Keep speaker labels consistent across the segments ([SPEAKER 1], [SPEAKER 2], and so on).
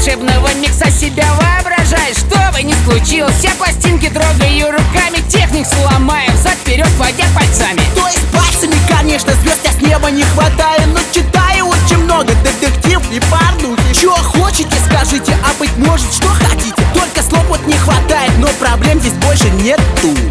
[SPEAKER 1] волшебного микса себя воображаешь. Что бы ни случилось, все пластинки трогаю руками, техник сломаю, взад-вперед водя пальцами.
[SPEAKER 2] То есть пальцами, конечно, звезд я с неба не хватаю, но читаю очень много детектив и порнухи. Чё хотите, скажите, а быть может, что хотите. Только слов вот не хватает, но проблем здесь больше нету.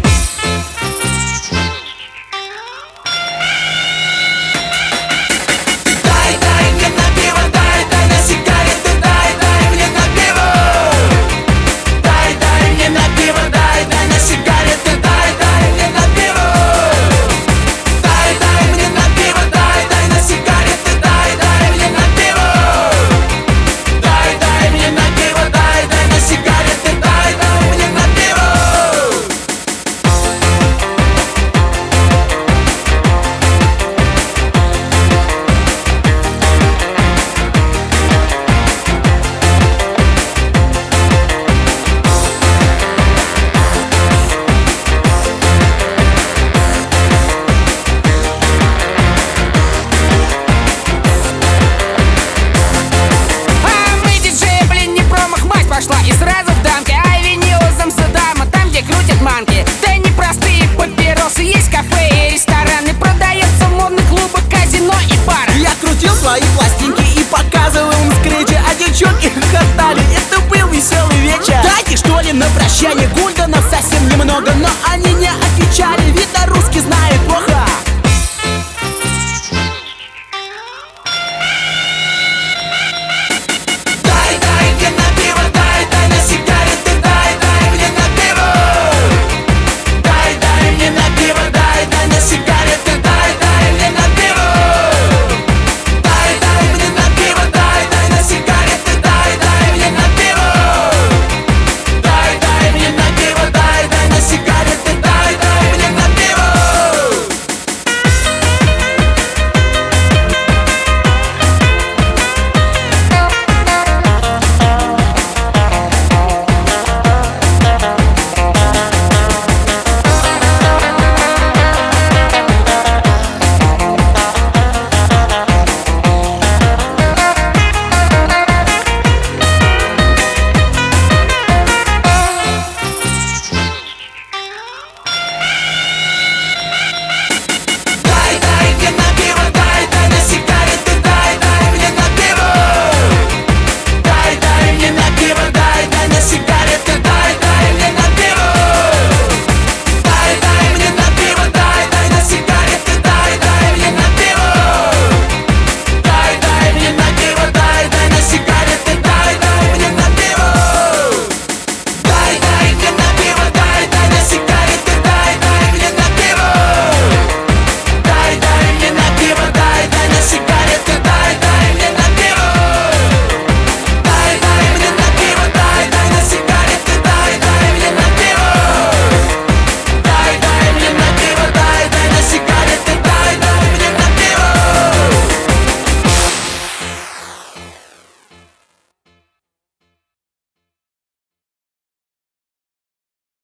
[SPEAKER 1] И сразу в дамке, ай, винил из Амстердама, там, где крутят манки. Да не простые папиросы, есть кафе и рестораны, продается в модных клубах, казино и бары.
[SPEAKER 2] Я крутил свои пластинки и показывал им скретчи, а девчонки хохотали, это был веселый вечер. Дайте что ли на прощание гульденов совсем немного, но они не